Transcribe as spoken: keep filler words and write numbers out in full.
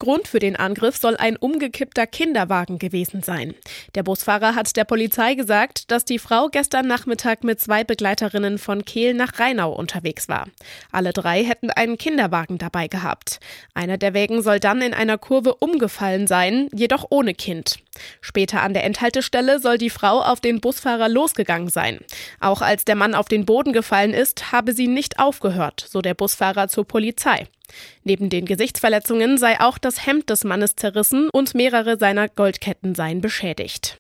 Grund für den Angriff soll ein umgekippter Kinderwagen gewesen sein. Der Busfahrer hat der Polizei gesagt, dass die Frau gestern Nachmittag mit zwei Begleiterinnen von Kehl nach Rheinau unterwegs war. Alle drei hätten einen Kinderwagen dabei gehabt. Einer der Wägen soll dann in einer Kurve umgefallen sein, jedoch ohne Kind. Später an der Endhaltestelle soll die Frau auf den Busfahrer losgegangen sein. Auch als der Mann auf den Boden gefallen ist, habe sie nicht aufgehört, so der Busfahrer zur Polizei. Neben den Gesichtsverletzungen sei auch das Hemd des Mannes zerrissen und mehrere seiner Goldketten seien beschädigt.